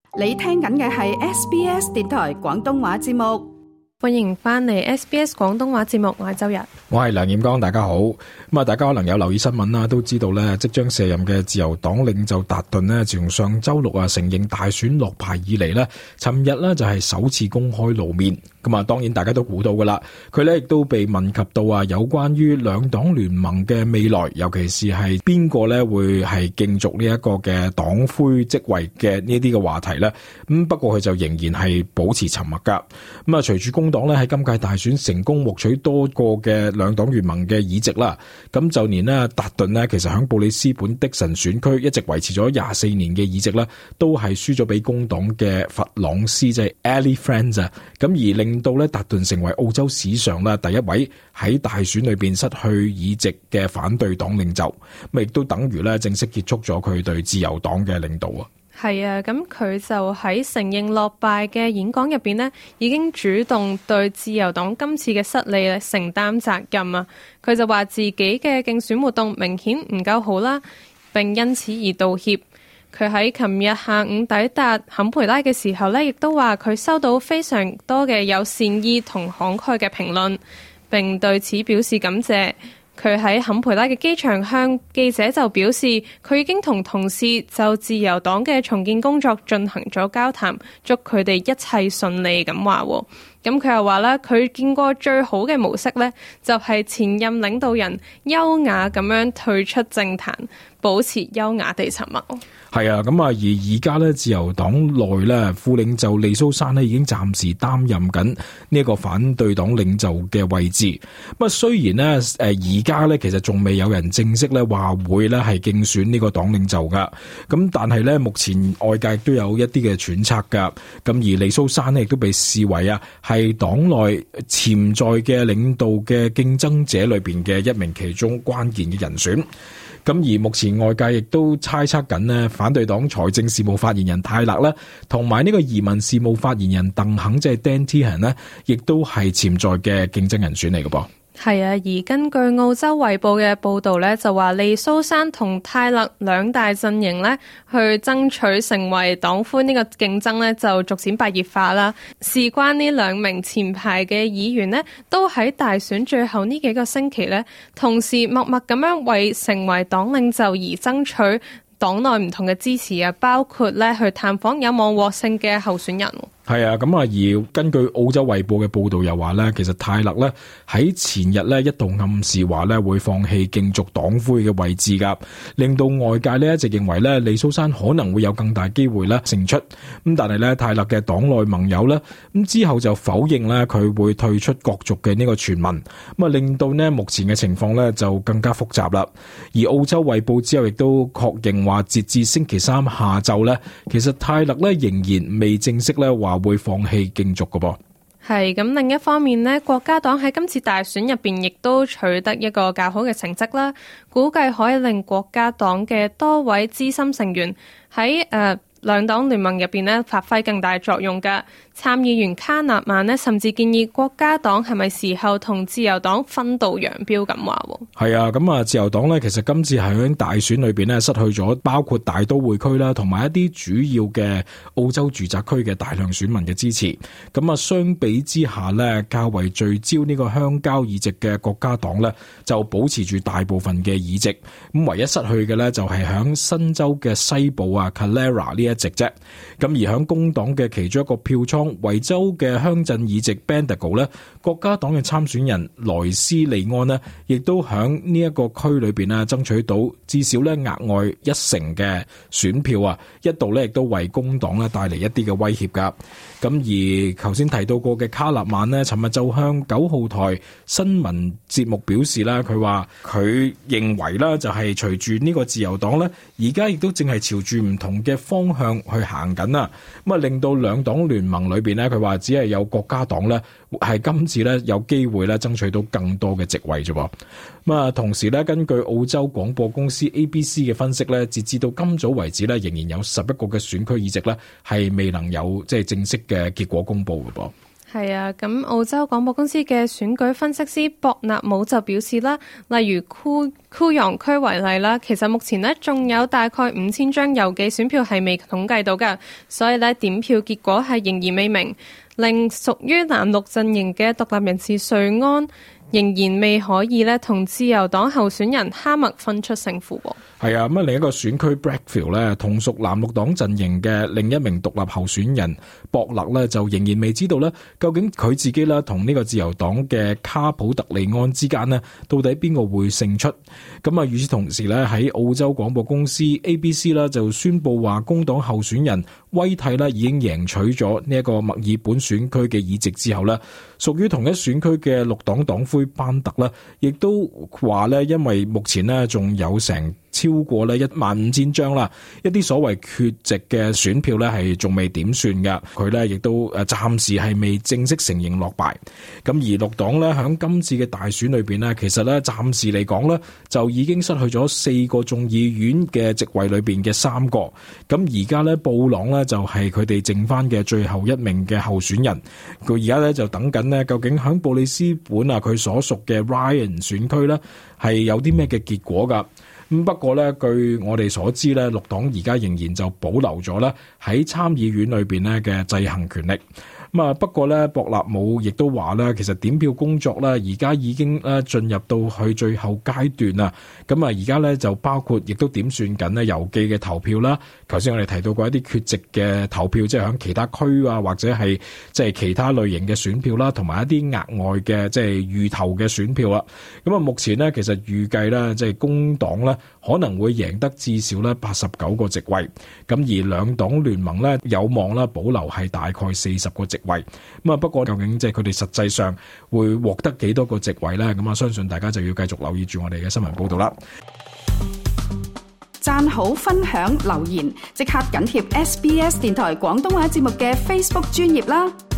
你聽緊嘅係 SBS 電台廣東話節目。 歡迎翻嚟 SBS 廣東話節目，我係周日， 我係梁彥剛，大家好。咁啊，大家可能有留意新聞啦，都知道咧，即將卸任嘅自由黨領袖達頓咧，自從上周六承認大選落敗以嚟咧，尋日咧就係首次公開露面。咁啊，當然大家都估到噶啦，佢咧亦都被問及到有關於兩黨聯盟嘅未來，尤其是係邊個咧會係競逐呢一個嘅黨魁職位嘅呢啲嘅話題咧。咁不過佢就仍然係保持沉默噶。咁啊，隨住工黨咧喺今屆大選成功獲取多個嘅兩黨聯盟嘅議席啦，咁就連咧達頓咧，其實喺布里斯本的神選區一直維持咗24年嘅議席咧，都係輸咗俾工黨嘅弗朗斯，即係 Ali Friends 啊，咁而令到咧達頓成為澳洲史上咧第一位喺大選裏邊失去議席嘅反對黨領袖，咁亦都等於咧正式結束咗佢對自由黨嘅領導啊。 係啊，咁佢就喺承認落敗嘅演講入邊呢，已經主動對自由黨今次嘅失利承擔責任啊。佢就話自己嘅競選活動明顯唔夠好啦，並因此而道歉。佢喺琴日下午抵達坎培拉嘅時候呢，亦都話佢收到非常多嘅有善意同慷慨嘅評論，並對此表示感謝。佢喺坎培拉嘅機場向記者就表示，佢已經同同事就自由黨嘅重建工作進行咗交談，祝佢哋一切順利咁話。咁佢又話啦，佢見過最好嘅模式呢，就係前任領導人優雅咁樣退出政壇，保持優雅地沉默。 係啊，咁啊，而家咧自由黨內咧副領袖利蘇珊咧已經暫時擔任緊呢一個反對黨領袖嘅位置。咁啊，雖然咧而家咧其實仲未有人正式咧話會咧係競選呢個黨領袖噶，咁但係咧目前外界都有一啲嘅揣測噶。咁而利蘇珊咧亦都被視為係黨內潛在嘅領導嘅競爭者裏邊嘅一名其中關鍵嘅人選。咁而目前外界亦都猜測緊呢，反對黨財政事務發言人泰勒啦，同埋呢個移民事務發言人鄧肯，即係 Dan Tehan 呢，亦都係潛在嘅競爭人選嚟嘅噃。 係啊，而根據澳洲衛報嘅報導呢，就話利蘇珊同泰勒兩大陣營呢，去爭取成為黨魁呢個競爭呢，就逐漸白熱化啦。事關呢兩名前排嘅議員呢，都喺大選最後呢幾個星期呢，同時默默咁樣為成為黨領袖而爭取黨內唔同嘅支持啊，包括呢去探訪有望獲勝嘅候選人。 係啊，咁啊，而根據澳洲衛報嘅報道又話咧，其實泰勒咧喺前日咧一度暗示話咧會放棄競逐黨魁嘅位置噶，令到外界咧一直認為咧利蘇珊可能會有更大機會咧勝出。咁但係咧泰勒嘅黨內盟友咧咁之後就否認咧佢會退出角逐嘅呢個傳聞，咁啊令到呢目前嘅情況咧就更加複雜啦。而澳洲衛報之後亦都確認話，截至星期三下晝咧，其實泰勒咧仍然未正式咧話會放棄競逐嘅噃。 係咁，另一方面呢，國家黨喺今次大選入邊亦都取得一個較好嘅成績啦，估計可以令國家黨嘅多位資深成員喺兩黨聯盟入邊呢發揮更大作用㗎。參議員卡納曼呢甚至建議國家黨係咪時候同自由黨分道揚鑣咁話。 係啊，咁啊自由黨呢其實今次係喺大選裏邊呢失去咗包括大都會區啦，同埋一啲主要嘅澳洲住宅區嘅大量選民嘅支持。咁啊相比之下呢，較為聚焦呢個鄉郊議席嘅國家黨呢就保持住大部分嘅議席。咁唯一失去嘅呢就係響新州嘅西部Calera 呢一席啫。咁而響工黨嘅其中一個票倉維州嘅鄉鎮議席 Bendigo 咧，國家黨嘅參選人萊斯利安呢亦都響呢一個區裏邊爭取到至少咧額外1成嘅選票啊，一度咧亦都為工黨咧帶嚟一啲嘅威脅噶。咁而頭先提到過嘅卡納曼呢，尋日就向9號台新聞節目表示啦，佢話佢認為啦，就係隨住呢個自由黨咧，而家亦都正係朝住唔同嘅方向去行緊啊，咁啊令到兩黨聯盟裏邊咧，佢話只係有國家黨咧係今次咧有機會咧爭取到更多嘅席位啫噃。咁啊，同時咧，根據澳洲廣播公司 ABC 嘅分析咧，截至到今早為止咧，仍然有11個嘅選區議席咧係未能有即係正式嘅結果公布嘅噃。 係啊，咁澳洲廣播公司嘅選舉分析師博納姆就表示啦，例如庫揚區為例啦，其實目前呢仲有大概5000張郵寄選票係未統計到㗎，所以呢點票結果係仍然未明，令屬於藍綠陣營嘅獨立人士瑞安仍然未可以呢同自由黨候選人哈默分出勝負。 係啊，咁另一個選區 Blackfield 咧，同屬藍綠黨陣營嘅另一名獨立候選人博勒咧，就仍然未知道咧，究竟佢自己咧同呢個自由黨嘅卡普特利安之間呢，到底邊個會勝出？咁啊，與此同時咧，喺澳洲廣播公司 ABC 啦就宣布話，工黨候選人威蒂咧已經贏取咗呢一個墨爾本選區嘅議席之後咧，屬於同一選區嘅綠黨黨魁班特咧，亦都話咧，因為目前呢仲有成超過咧15000張啦，一啲所謂缺席嘅選票咧係仲未點算嘅，佢咧亦都暫時係未正式承認落敗。咁而綠黨咧響今次嘅大選裏邊咧，其實咧暫時嚟講咧就已經失去咗4個眾議院嘅席位裏邊嘅3個。咁而家咧布朗咧就係佢哋剩翻嘅最後一名嘅候選人，佢而家咧就等緊咧究竟響布里斯本啊佢所屬嘅 Ryan 選區咧係有啲咩嘅結果噶。咁不過咧，據我哋所知咧，綠黨而家仍然就保留咗咧喺參議院裏邊咧嘅制衡權力。咁啊，不過咧，博納姆亦都話咧，其實點票工作咧，而家已經咧進入到去最後階段啦。咁啊，而家咧就包括亦都點算緊咧郵寄嘅投票啦。頭先我哋提到過一啲缺席嘅投票，即係喺其他區啊，或者係即係其他類型嘅選票啦，同埋一啲額外嘅即係預投嘅選票啦。咁啊，目前呢，其實預計咧，即係工黨咧可能會贏得至少咧89個席位。咁而兩黨聯盟咧有望啦保留係大概40個席位。咁啊，不過究竟即係佢哋實際上會獲得幾多個席位咧？咁啊，相信大家就要繼續留意住我哋嘅新聞報道啦。 讚好、分享、留言，即刻緊貼SBS 電台廣東話節目嘅 Facebook 專頁啦！